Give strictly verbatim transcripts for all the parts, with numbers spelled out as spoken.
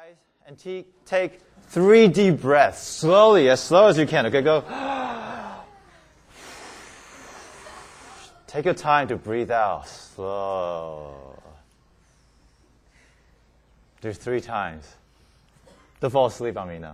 eyes and t- take three deep breaths, slowly, as slow as you can. Okay, go. Take your time to breathe out, slow. Do three times. Don't fall asleep on me now.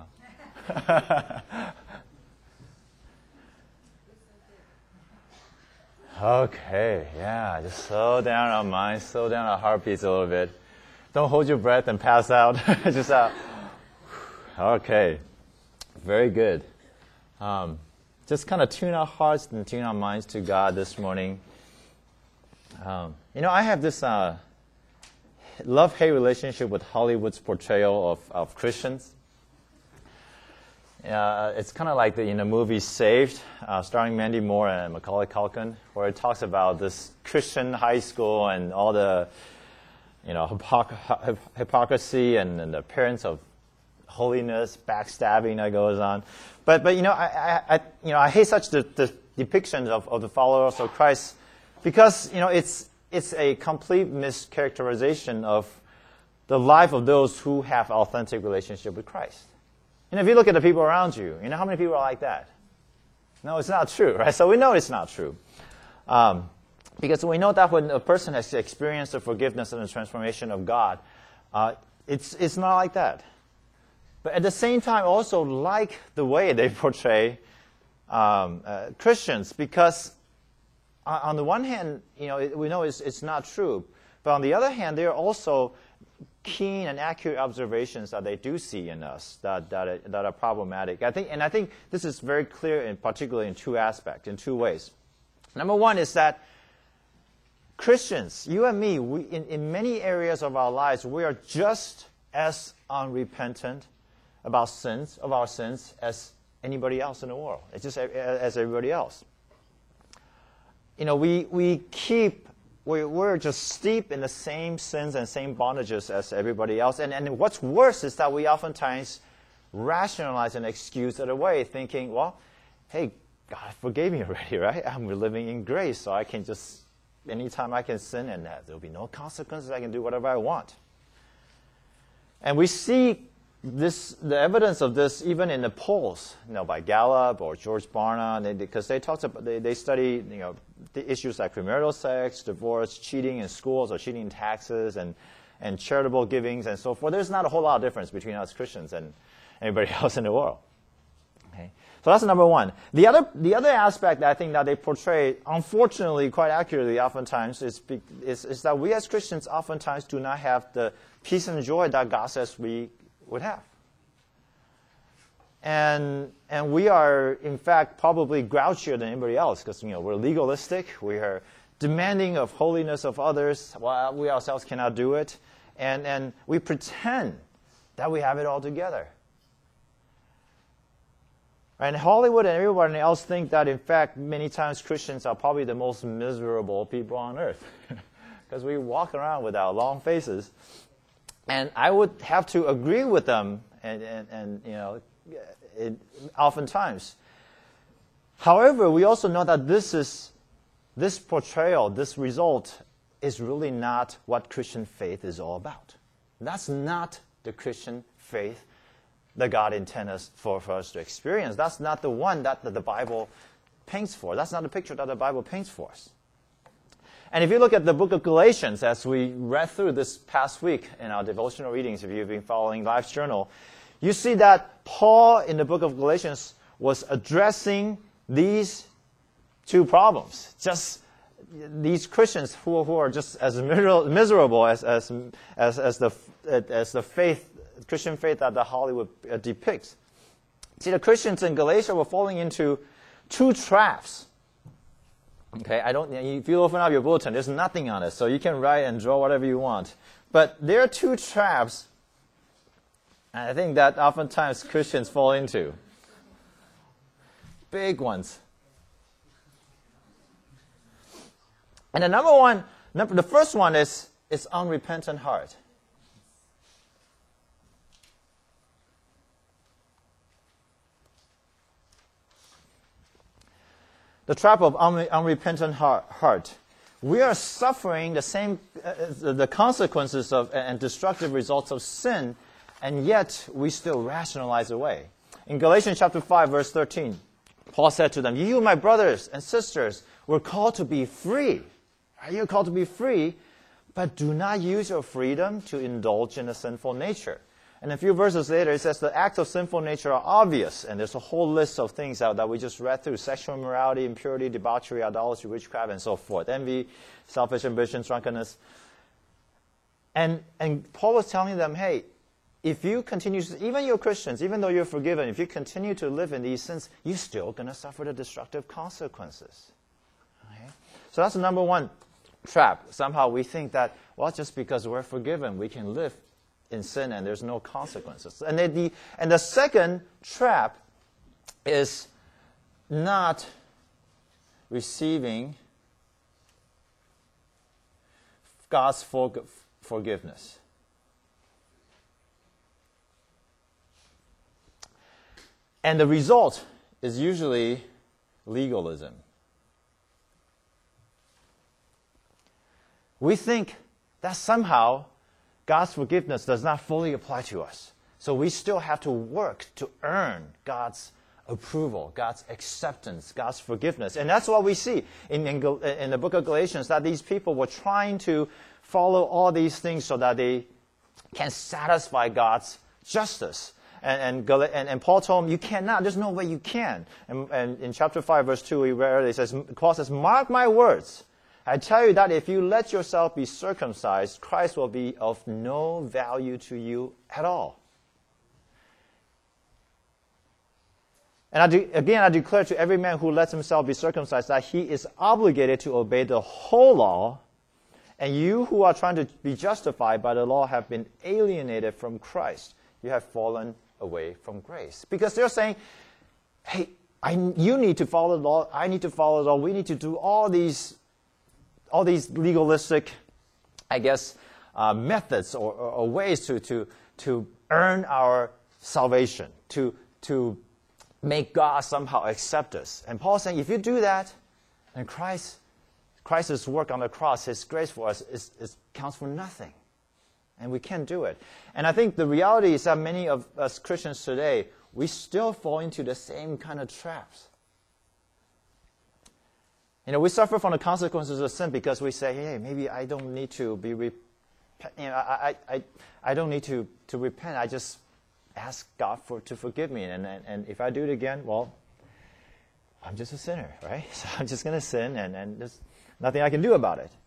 Okay, yeah, just slow down our minds, slow down our heartbeats a little bit. Don't hold your breath and pass out. Just out. Okay, very good. Um, just kind of tune our hearts and tune our minds to God this morning. Um, you know, I have this uh, love-hate relationship with Hollywood's portrayal of, of Christians. Uh, it's kind of like the in the movie Saved, uh, starring Mandy Moore and Macaulay Culkin, where it talks about this Christian high school and all the, you know, hypoc- hypocrisy and, and the appearance of holiness, backstabbing that goes on. But but you know, I, I, I you know I hate such the, the depictions of, of the followers of Christ because you know it's it's a complete mischaracterization of the life of those who have authentic relationship with Christ. You know, if you look at the people around you, you know how many people are like that? No, it's not true, right? So we know it's not true. Um, because we know that when a person has experienced the forgiveness and the transformation of God, uh, it's, it's not like that. But at the same time, also like the way they portray um, uh, Christians, because on the one hand, you know, it, we know it's, it's not true. But on the other hand, they're also keen and accurate observations that they do see in us that that are, that are problematic. I think, and I think this is very clear, in particularly in two aspects, in two ways. Number one is that Christians, you and me, we, in, in many areas of our lives, we are just as unrepentant about sins of our sins as anybody else in the world. It's just as everybody else. You know, we we keep. We're just steep in the same sins and same bondages as everybody else. And, and what's worse is that we oftentimes rationalize and excuse it away, thinking, well, hey, God forgave me already, right? I'm living in grace, so I can just, anytime I can sin, and there'll be no consequences. I can do whatever I want. And we see this, the evidence of this even in the polls, you know, by Gallup or George Barna, they, because they talk about, they, they study, you know, the issues like premarital sex, divorce, cheating in schools or cheating in taxes, and, and charitable givings and so forth. There's not a whole lot of difference between us Christians and anybody else in the world. Okay? So that's number one. The other, the other aspect that I think that they portray, unfortunately, quite accurately oftentimes, is, is, is that we as Christians oftentimes do not have the peace and joy that God says we would have. And and we are, in fact, probably grouchier than anybody else because, you know, we're legalistic. We are demanding of holiness of others while we ourselves cannot do it. And, and we pretend that we have it all together. And Hollywood and everybody else think that, in fact, many times Christians are probably the most miserable people on earth because we walk around with our long faces. And I would have to agree with them and, and, and you know, it, oftentimes. However, we also know that this is this portrayal, this result, is really not what Christian faith is all about. That's not the Christian faith that God intended us for, for us to experience. That's not the one that, that the Bible paints for. That's not the picture that the Bible paints for us. And if you look at the book of Galatians, as we read through this past week in our devotional readings, if you've been following Life's Journal, you see that Paul in the book of Galatians was addressing these two problems. Just these Christians who, who are just as miserable as, as, as, as, the, as the faith, Christian faith that the Hollywood depicts. See, the Christians in Galatia were falling into two traps. Okay, I don't. If you open up your bulletin, there's nothing on it, so you can write and draw whatever you want. But there are two traps, and I think that oftentimes Christians fall into. Big ones. And the number one, number, the first one is is unrepentant heart. The trap of unrepentant heart. We are suffering the same, uh, the consequences of and destructive results of sin and yet we still rationalize away. In Galatians chapter five, verse thirteen, Paul said to them, you, my brothers and sisters, were called to be free. You're called to be free, but do not use your freedom to indulge in a sinful nature. And a few verses later, it says the acts of sinful nature are obvious. And there's a whole list of things out that we just read through. Sexual immorality, impurity, debauchery, idolatry, witchcraft, and so forth. Envy, selfish ambition, drunkenness. And, and Paul was telling them, hey, if you continue, to, even you're Christians, even though you're forgiven, if you continue to live in these sins, you're still going to suffer the destructive consequences. Okay? So that's the number one trap. Somehow we think that, well, just because we're forgiven, we can live in sin and there's no consequences. And the, and the second trap is not receiving God's for, forgiveness. And the result is usually legalism. We think that somehow God's forgiveness does not fully apply to us. So we still have to work to earn God's approval, God's acceptance, God's forgiveness. And that's what we see in, in, in the book of Galatians, that these people were trying to follow all these things so that they can satisfy God's justice. And, and, and, and Paul told them, you cannot. There's no way you can. And, and in chapter five, verse two, we read earlier, it says, Paul says, mark my words. I tell you that if you let yourself be circumcised, Christ will be of no value to you at all. And I do, again, I declare to every man who lets himself be circumcised that he is obligated to obey the whole law, and you who are trying to be justified by the law have been alienated from Christ. You have fallen away from grace. Because they're saying, hey, I, you need to follow the law, I need to follow the law, we need to do all these all these legalistic, I guess, uh, methods or, or, or ways to, to, to earn our salvation, to, to make God somehow accept us. And Paul's saying, if you do that, then Christ, Christ's work on the cross, His grace for us, is, is, counts for nothing. And we can't do it. And I think the reality is that many of us Christians today, we still fall into the same kind of traps. You know, we suffer from the consequences of sin because we say, hey, maybe I don't need to be, rep- you know, I, I, I, I don't need to, to repent. I just ask God for to forgive me. And, and, and if I do it again, well, I'm just a sinner, right? So I'm just going to sin and, and there's nothing I can do about it.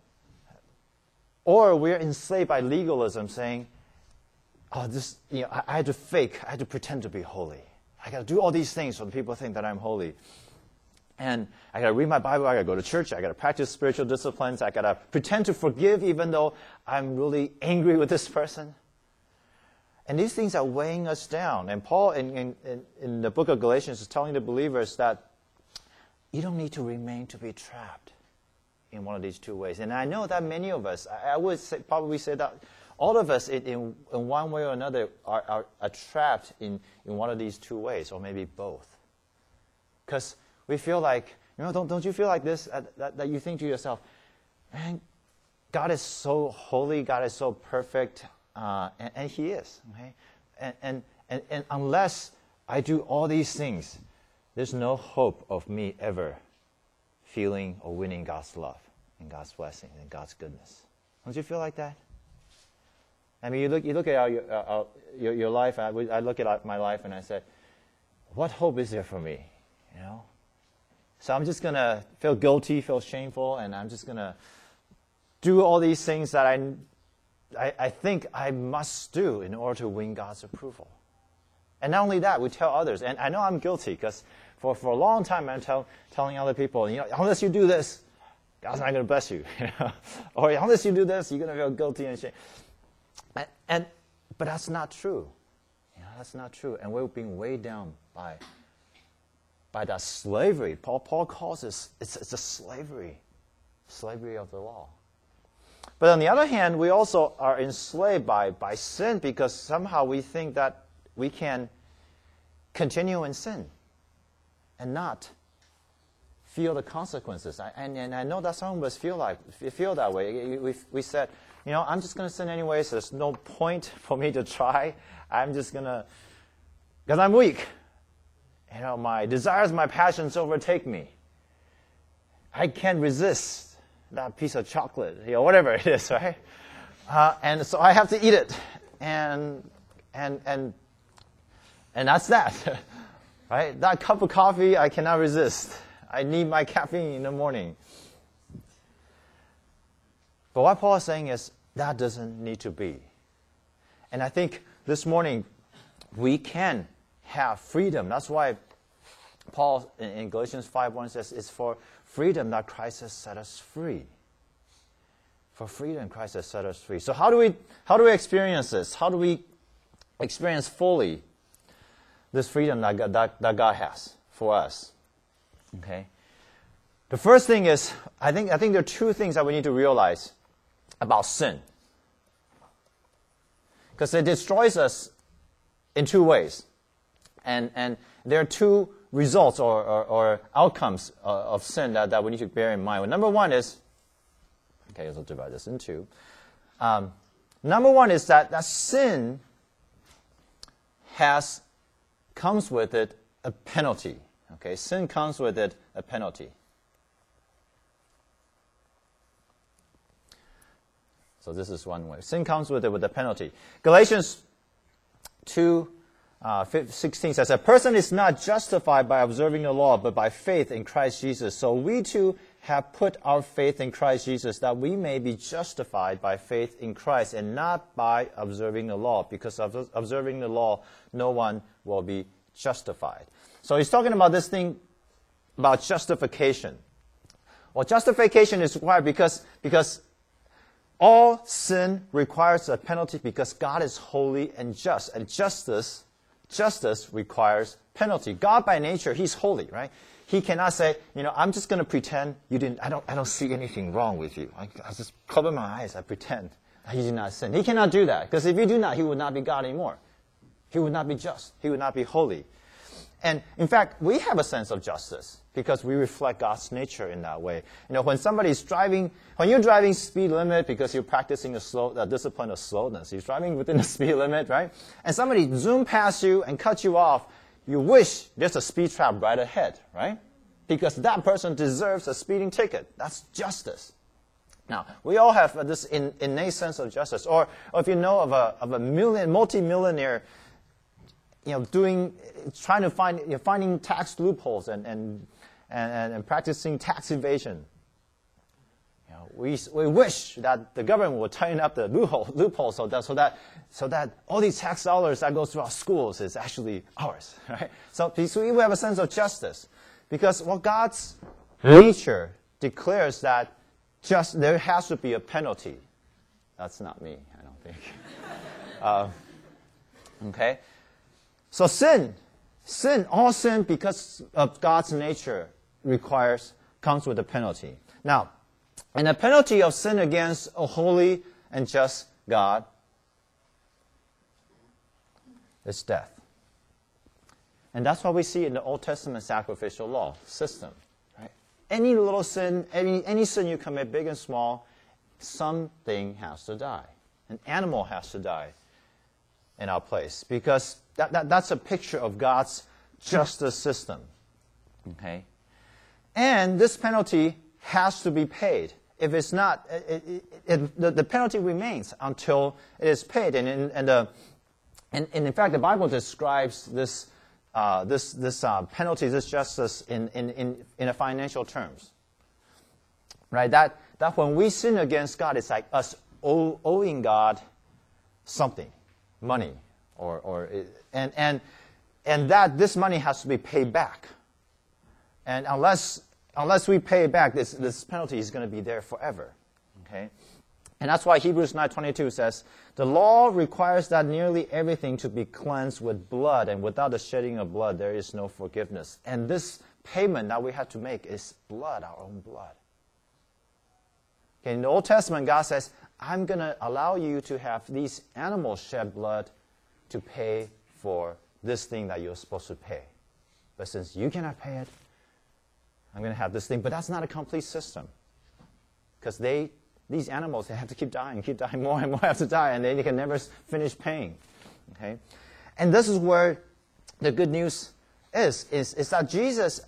Or we're enslaved by legalism saying, oh, this, you know, I, I had to fake, I had to pretend to be holy. I got to do all these things so that people think that I'm holy. And I got to read my Bible, I got to go to church, I got to practice spiritual disciplines, I got to pretend to forgive even though I'm really angry with this person. And these things are weighing us down. And Paul, in, in, in the book of Galatians, is telling the believers that you don't need to remain to be trapped in one of these two ways. And I know that many of us, I, I would say, probably say that all of us in, in, in one way or another are, are, are trapped in, in one of these two ways, or maybe both. Because we feel like, you know, don't, don't you feel like this, uh, that, that you think to yourself, man, God is so holy, God is so perfect, uh, and, and He is, okay? And, and, and, and unless I do all these things, there's no hope of me ever feeling or winning God's love and God's blessing and God's goodness. Don't you feel like that? I mean, you look, you look at our, your, our, your, your life, I, I look at my life and I said, what hope is there for me, you know? So I'm just going to feel guilty, feel shameful, and I'm just going to do all these things that I, I, I think I must do in order to win God's approval. And not only that, we tell others. And I know I'm guilty because for, for a long time I'm tell, telling other people, you know, unless you do this, God's not going to bless you. you know? Or unless you do this, you're going to feel guilty and shame. And, and, but that's not true. You know, that's not true. And we're being weighed down by by that slavery. Paul, Paul calls this, it's, it's a slavery, slavery of the law. But on the other hand, we also are enslaved by, by sin because somehow we think that we can continue in sin and not feel the consequences. I, and, and I know that some of us feel like feel that way. We, we said, you know, I'm just going to sin anyways. There's no point for me to try. I'm just going to, because I'm weak. You know, my desires, my passions overtake me. I can't resist that piece of chocolate, you know, whatever it is, right? Uh, and so I have to eat it. And, and, and, and that's that, right? That cup of coffee, I cannot resist. I need my caffeine in the morning. But what Paul is saying is that doesn't need to be. And I think this morning we can have freedom. That's why Paul in, in Galatians five one says, it's for freedom that Christ has set us free. For freedom, Christ has set us free. So how do we how do we experience this? How do we experience fully this freedom that God, that, that God has for us? Okay. The first thing is, I think I think there are two things that we need to realize about sin. Because it destroys us in two ways. And and there are two results or, or, or outcomes uh, of sin that, that we need to bear in mind. Well, number one is, okay, I'll divide this in two. Um, number one is that, that sin has, comes with it a penalty. Okay, sin comes with it a penalty. So this is one way. Sin comes with it with a penalty. Galatians two uh, sixteen says, a person is not justified by observing the law, but by faith in Christ Jesus. So we too have put our faith in Christ Jesus, that we may be justified by faith in Christ and not by observing the law. Because of observing the law, no one will be justified. So he's talking about this thing about justification. Well, justification is required because because all sin requires a penalty because God is holy and just. And justice, justice requires penalty. God by nature, he's holy, right? He cannot say, you know, I'm just going to pretend you didn't, I don't, I don't see anything wrong with you. I, I just cover my eyes, I pretend that you did not sin. He cannot do that, because if you do not, he would not be God anymore. He would not be just. He would not be holy. And in fact, we have a sense of justice because we reflect God's nature in that way. You know, when somebody's driving, when you're driving speed limit because you're practicing a slow, the discipline of slowness, you're driving within the speed limit, right? And somebody zoom past you and cut you off, you wish there's a speed trap right ahead, right? Because that person deserves a speeding ticket. That's justice. Now, we all have this in, innate sense of justice. Or, or if you know of a, of a million, multi-millionaire, you know, doing, trying to find, you know, finding tax loopholes and, and, and, and practicing tax evasion. You know, we, we wish that the government would tighten up the loophole, loophole so that, so that, so that all these tax dollars that goes to our schools is actually ours, right? So, so we have a sense of justice. Because, well, God's nature declares that just, there has to be a penalty. That's not me, I don't think. uh, okay? So sin, sin, all sin because of God's nature requires, comes with a penalty. Now, and the penalty of sin against a holy and just God is death. And that's what we see in the Old Testament sacrificial law system. Right? Any little sin, any, any sin you commit, big and small, something has to die. An animal has to die in our place. Because that, that, that's a picture of God's justice system. Okay? And this penalty has to be paid. If it's not, it, it, it, the, the penalty remains until it is paid. And, in, and, the, and, and in fact, the Bible describes this Uh, this this uh, penalty, this justice in, in, in, in a financial terms. Right? That that when we sin against God, it's like us owe, owing God something, money, or or and and and that this money has to be paid back. And unless unless we pay it back, this this penalty is going to be there forever. Okay? And that's why Hebrews nine twenty-two says, the law requires that nearly everything to be cleansed with blood, and without the shedding of blood, there is no forgiveness. And this payment that we have to make is blood, our own blood. Okay, in the Old Testament, God says, I'm going to allow you to have these animals shed blood to pay for this thing that you're supposed to pay. But since you cannot pay it, I'm going to have this thing. But that's not a complete system. Because they these animals, they have to keep dying, keep dying, more and more have to die, and they can never finish paying. Okay? And this is where the good news is, is, is that Jesus,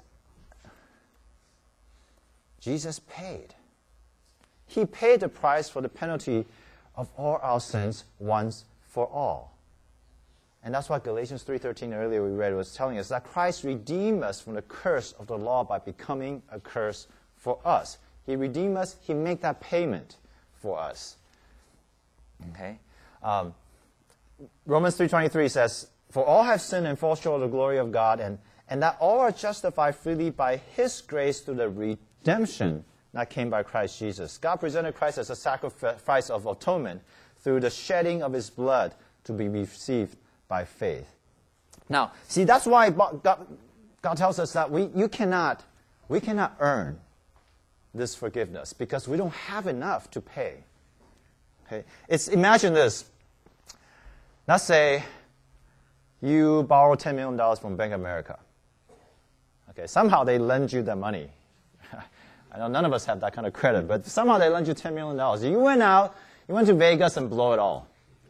Jesus paid. He paid the price for the penalty of all our sins once for all. And that's what Galatians three thirteen earlier we read was telling us, that Christ redeemed us from the curse of the law by becoming a curse for us. He redeemed us. He made that payment for us. Okay? Um, Romans three twenty-three says, for all have sinned and fall short of the glory of God, and, and that all are justified freely by His grace through the redemption that came by Christ Jesus. God presented Christ as a sacrifice of atonement through the shedding of His blood to be received by faith. Now, see, that's why God, God tells us that we, you cannot, we cannot earn this forgiveness because we don't have enough to pay. Okay? It's, imagine this. Let's say you borrow ten million dollars from Bank of America. Okay, somehow they lend you the money. I know none of us have that kind of credit, but somehow they lend you ten million dollars. You went out, you went to Vegas and blow it all.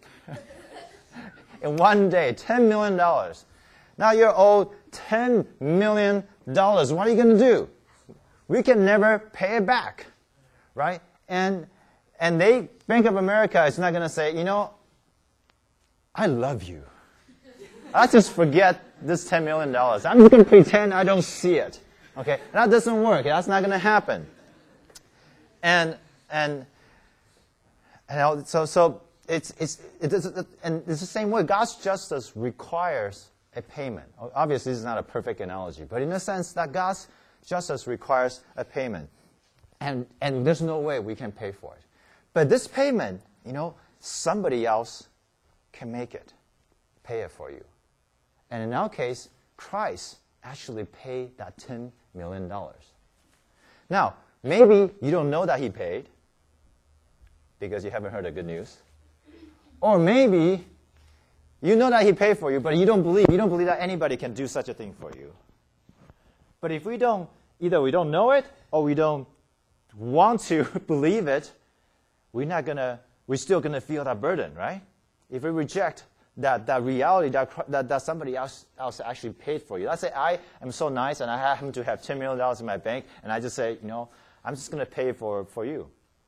In one day, ten million dollars. Now you're owed ten million dollars. What are you going to do? We can never pay it back, right? And and they, Bank of America is not going to say, you know, I love you. I just forget this ten million dollars. I'm just going to pretend I don't see it. Okay, that doesn't work. That's not going to happen. And and and so so it's it's it is, and it's the same way. God's justice requires a payment. Obviously, this is not a perfect analogy, but in a sense that God's justice requires a payment, and and there's no way we can pay for it. But this payment, you know, somebody else can make it, pay it for you. And in our case, Christ actually paid that ten million dollars. Now, maybe you don't know that He paid because you haven't heard the good news. Or maybe you know that He paid for you, but you don't believe. You don't believe that anybody can do such a thing for you. But if we don't, either we don't know it or we don't want to believe it, we're not gonna, we're still gonna feel that burden, right? If we reject that, that reality that, that, that somebody else, else actually paid for you. Let's say I am so nice and I happen to have ten million dollars in my bank and I just say, you know, I'm just going to pay for, for you.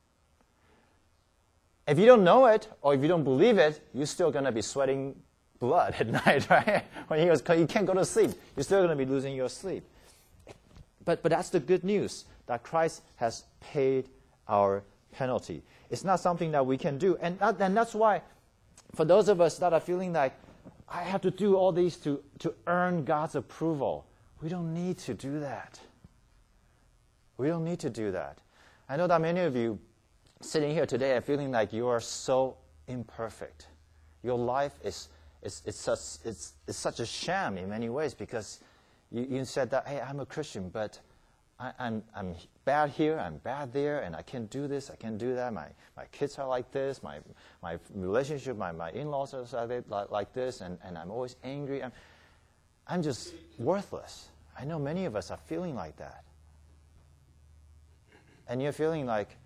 If you don't know it or if you don't believe it, you're still going to be sweating blood at night, right? When you, you can't go to sleep, you're still going to be losing your sleep. But, but that's the good news, that Christ has paid our penalty. It's not something that we can do. And, that, and that's why, for those of us that are feeling like, I have to do all these to, to earn God's approval, we don't need to do that. We don't need to do that. I know that many of you sitting here today are feeling like you are so imperfect. Your life is, is, is, such, it's, it's such a sham in many ways because you, you said that, hey, I'm a Christian, but I, I'm, I'm bad here, I'm bad there, and I can't do this, I can't do that. My, my kids are like this, my, my relationship, my, my in-laws are like, like this, and, and I'm always angry. I'm, I'm just worthless. I know many of us are feeling like that. And you're feeling like,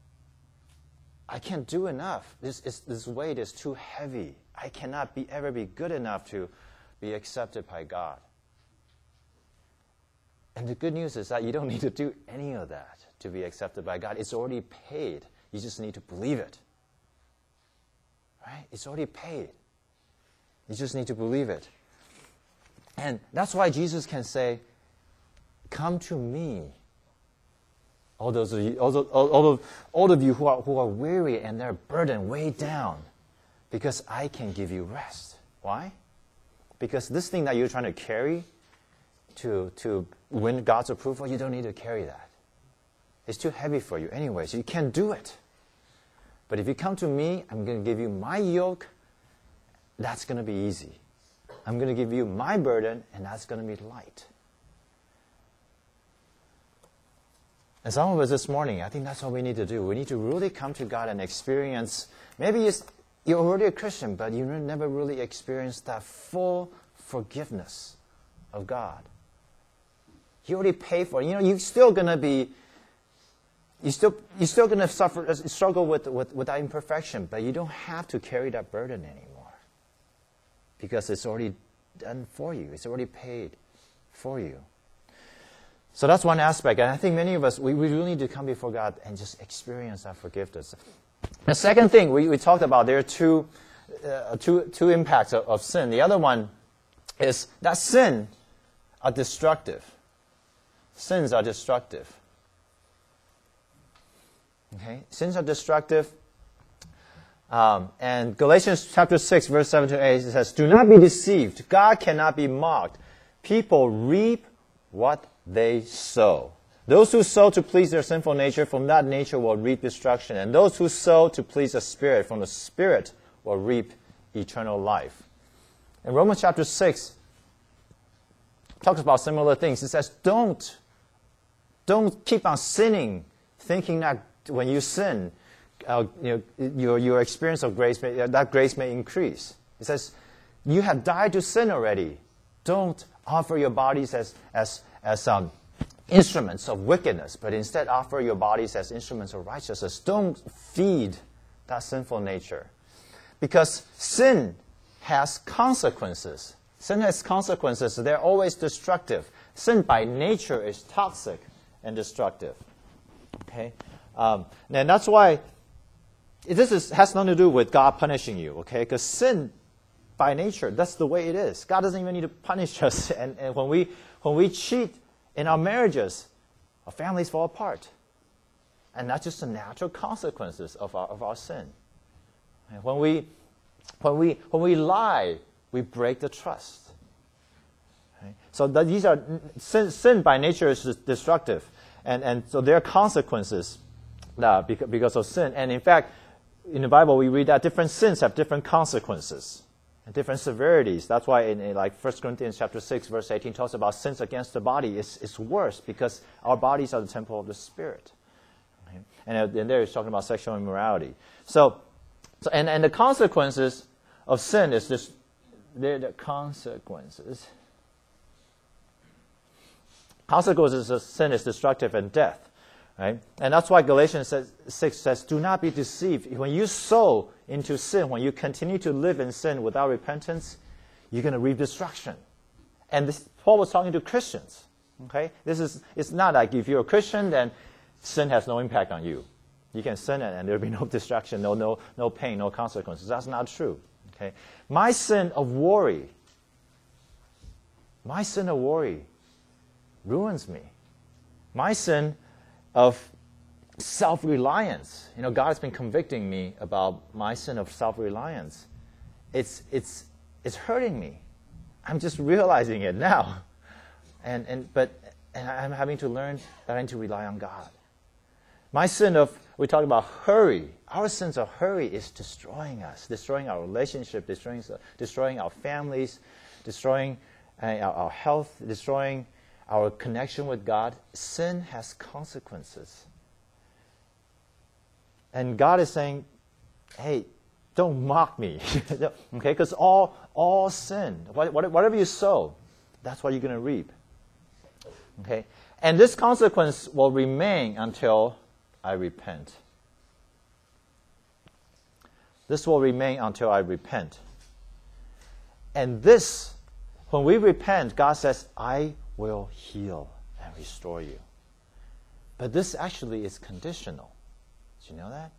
I can't do enough. This, is, this weight is too heavy. I cannot be, ever be good enough to be accepted by God. And the good news is that you don't need to do any of that to be accepted by God. It's already paid. You just need to believe it. Right? It's already paid. You just need to believe it. And that's why Jesus can say, come to me. All those of you, all, those, all, all, of, all of you who are, who are weary and they're burdened, weighed down, because I can give you rest. Why? Because this thing that you're trying to carry to, to win God's approval, you don't need to carry that. It's too heavy for you anyway, so you can't do it. But if you come to me, I'm going to give you my yoke. That's going to be easy. I'm going to give you my burden, and that's going to be light. And some of us this morning, I think that's what we need to do. We need to really come to God and experience, maybe it's, you're already a Christian, but you never really experienced that full forgiveness of God. He already paid for it. You know, you're still going to be you still, you're still going to suffer, struggle with, with, with that imperfection, but you don't have to carry that burden anymore because it's already done for you. It's already paid for you. So that's one aspect. And I think many of us, we, we really need to come before God and just experience that forgiveness. The second thing we, we talked about, there are two, uh, two, two impacts of, of sin. The other one is that sin are destructive. Sins are destructive. Okay, sins are destructive. Um, and Galatians chapter six, verse seven to eight, it says, "Do not be deceived. God cannot be mocked. People reap what they sow. Those who sow to please their sinful nature, from that nature will reap destruction. And those who sow to please the Spirit, from the Spirit will reap eternal life." In Romans chapter six, it talks about similar things. It says, don't, don't keep on sinning, thinking that when you sin, uh, you know, your, your experience of grace, may, uh, that grace may increase. It says, you have died to sin already. Don't offer your bodies as, as, as um, instruments of wickedness, but instead offer your bodies as instruments of righteousness. Don't feed that sinful nature. Because sin has consequences. Sin has consequences. They're always destructive. Sin by nature is toxic and destructive. Okay? Um, and that's why this is, has nothing to do with God punishing you, okay? Because sin, by nature, that's the way it is. God doesn't even need to punish us. And, and when we when we cheat in our marriages, our families fall apart. And that's just the natural consequences of our of our sin. And when we when we when we lie, we break the trust. Okay? So that these are sin, sin by nature is destructive, and and so there are consequences uh, because, because of sin. And in fact, in the Bible we read that different sins have different consequences and different severities. That's why in, in like First Corinthians chapter six, verse eighteen talks about sins against the body. It's, it's worse because our bodies are the temple of the Spirit. Okay? And, and there he's talking about sexual immorality. So, so and, and the consequences of sin is just, they're the consequences. Consequences of sin is destructive and death. Right? And that's why Galatians says, six says, do not be deceived. When you sow into sin, when you continue to live in sin without repentance, you're going to reap destruction. And this, Paul was talking to Christians. Okay? This is, it's not like if you're a Christian, then sin has no impact on you. You can sin and, and there'll be no destruction, no, no, no pain, no consequences. That's not true. Okay? My sin of worry, my sin of worry ruins me. My sin of self-reliance. You know, God has been convicting me about my sin of self-reliance. It's, it's, it's hurting me. I'm just realizing it now. And, and, but and I'm having to learn that I need to rely on God. My sin of, we talk about hurry. Our sins of hurry is destroying us, destroying our relationship, destroying, destroying our families, destroying uh, our, our health, destroying our connection with God. Sin has consequences. And God is saying, hey, don't mock me. Okay, because all, all sin, whatever you sow, that's what you're going to reap. Okay, and this consequence will remain until I repent. This will remain until I repent. And this, when we repent, God says, I will heal and restore you. But this actually is conditional. Did you know that?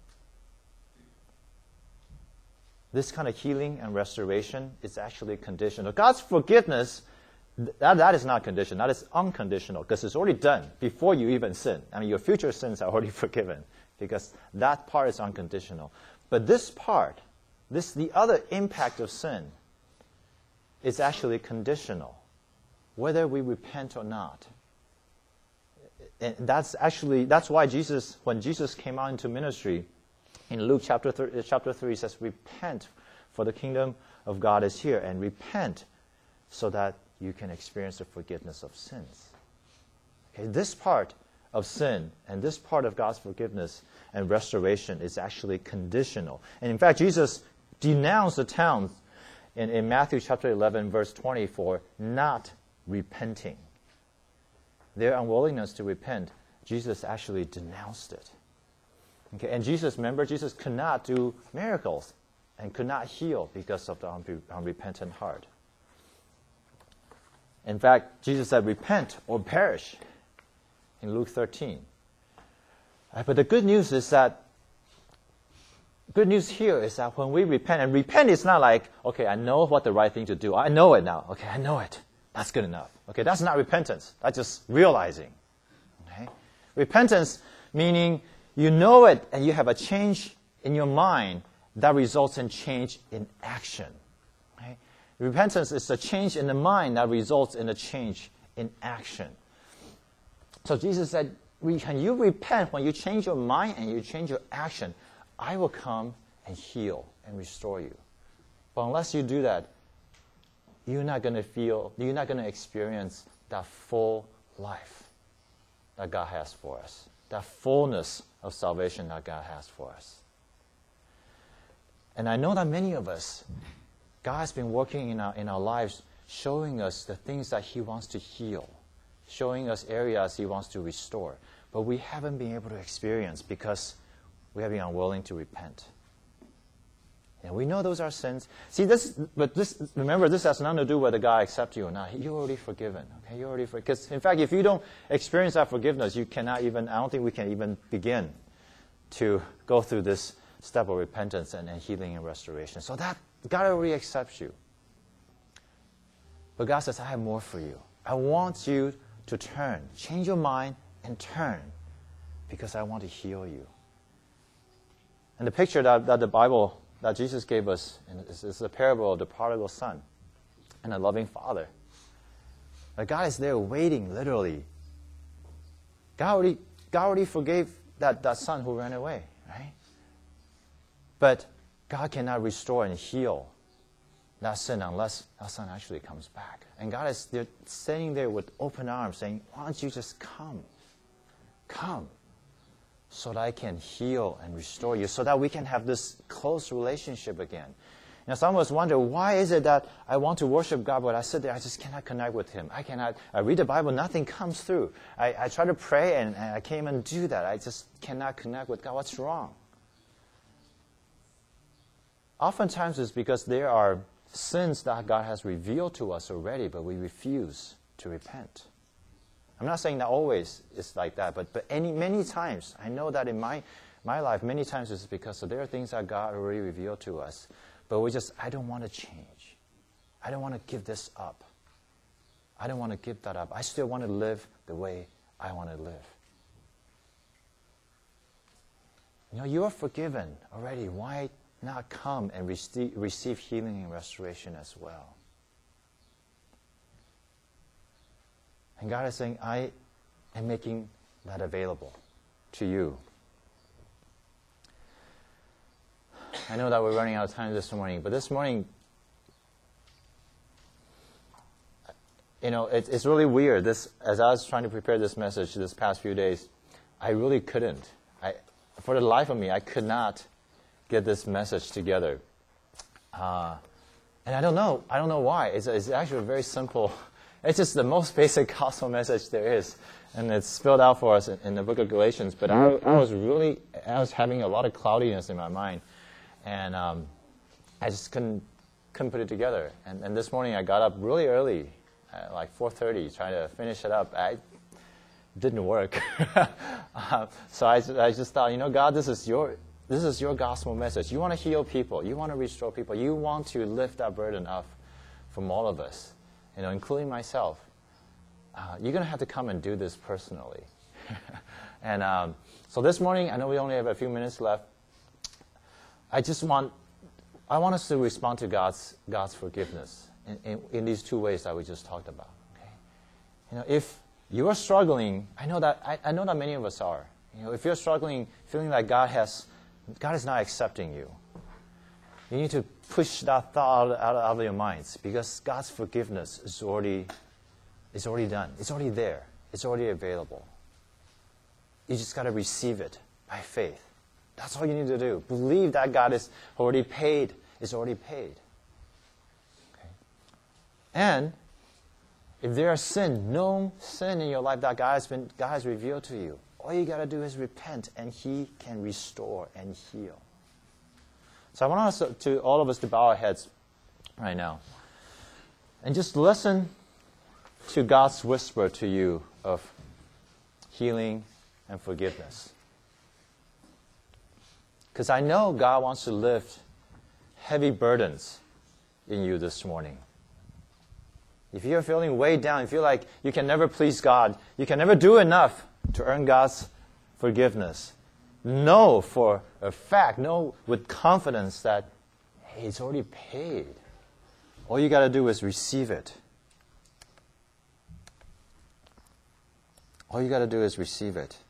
This kind of healing and restoration is actually conditional. God's forgiveness, that, that is not conditional. That is unconditional because it's already done before you even sin. I mean, your future sins are already forgiven because that part is unconditional. But this part, this the other impact of sin, is actually conditional. Whether we repent or not. And that's actually, that's why Jesus, when Jesus came out into ministry, in Luke chapter, th- chapter three, he says, repent, for the kingdom of God is here. And repent so that you can experience the forgiveness of sins. Okay, this part of sin and this part of God's forgiveness and restoration is actually conditional. And in fact, Jesus denounced the towns in, in Matthew chapter eleven, verse twenty, for not repenting. Their unwillingness to repent. Jesus actually denounced it. Okay, and Jesus, remember, Jesus could not do miracles and could not heal because of the unre- unrepentant heart. In fact, Jesus said, repent or perish in Luke thirteen. Uh, but the good news is that, good news here is that when we repent, and repent is not like, okay, I know what the right thing to do. I know it now. Okay, I know it. That's good enough. Okay, that's not repentance. That's just realizing. Okay? Repentance meaning you know it and you have a change in your mind that results in change in action. Okay? Repentance is a change in the mind that results in a change in action. So Jesus said, when you repent, when you change your mind and you change your action, I will come and heal and restore you. But unless you do that, you're not going to feel, you're not going to experience that full life that God has for us, that fullness of salvation that God has for us. And I know that many of us, God has been working in our, in our lives, showing us the things that He wants to heal, showing us areas He wants to restore. But we haven't been able to experience because we have been unwilling to repent. And we know those are sins. See, this, but this, remember, this has nothing to do whether God accepts you or not. You're already forgiven. Okay, you're already forgiven. Because, in fact, if you don't experience that forgiveness, you cannot even, I don't think we can even begin to go through this step of repentance and, and healing and restoration. So that, God already accepts you. But God says, I have more for you. I want you to turn. Change your mind and turn because I want to heal you. And the picture that, that the Bible, that Jesus gave us, is, is the parable of the prodigal son and a loving father. That God is there waiting, literally. God already, God already forgave that, that son who ran away, right? But God cannot restore and heal that sin unless that son actually comes back. And God is there, standing there with open arms saying, why don't you just come? Come. So that I can heal and restore you, so that we can have this close relationship again. Now, some of us wonder, why is it that I want to worship God, but I sit there, I just cannot connect with Him. I cannot, I read the Bible, nothing comes through. I, I try to pray, and, and I can't even do that. I just cannot connect with God. What's wrong? Oftentimes it's because there are sins that God has revealed to us already, but we refuse to repent. I'm not saying that always it's like that, but, but any, many times, I know that in my, my life, many times it's because there are things that God already revealed to us, but we just, I don't want to change. I don't want to give this up. I don't want to give that up. I still want to live the way I want to live. You know, you are forgiven already. Why not come and receive, receive healing and restoration as well? And God is saying, I am making that available to you. I know that we're running out of time this morning, but this morning, you know, it, it's really weird. This, as I was trying to prepare this message this past few days, I really couldn't. I, for the life of me, I could not get this message together. Uh, and I don't know. I don't know why. It's, it's actually a very simple. It's just the most basic gospel message there is, and it's spelled out for us in, in the book of Galatians. But I, I was really, I was having a lot of cloudiness in my mind, and um, I just couldn't, couldn't put it together. And, and this morning I got up really early, at like four thirty, trying to finish it up. I didn't work, uh, so I, I just thought, you know, God, this is your, this is your gospel message. You want to heal people. You want to restore people. You want to lift that burden up from all of us. You know, including myself. Uh, you're going to have to come and do this personally. and um, so this morning, I know we only have a few minutes left. I just want, I want us to respond to God's God's forgiveness in, in, in these two ways that we just talked about. Okay, you know, if you are struggling, I know that I, I know that many of us are. You know, if you're struggling, feeling like God has, God is not accepting you, you need to push that thought out, out, out of your minds, because God's forgiveness is already, is already done. It's already there. It's already available. You just got to receive it by faith. That's all you need to do. Believe that God is already paid. It's already paid. Okay. And if there is sin, known sin in your life that God has been, God has revealed to you, All you got to do is repent, and He can restore and heal. So I want us to, to all of us to bow our heads right now and just listen to God's whisper to you of healing and forgiveness. Because I know God wants to lift heavy burdens in you this morning. If you're feeling weighed down, you feel like you can never please God, you can never do enough to earn God's forgiveness, know for a fact, know with confidence that, hey, it's already paid. All you got to do is receive it. All you got to do is receive it.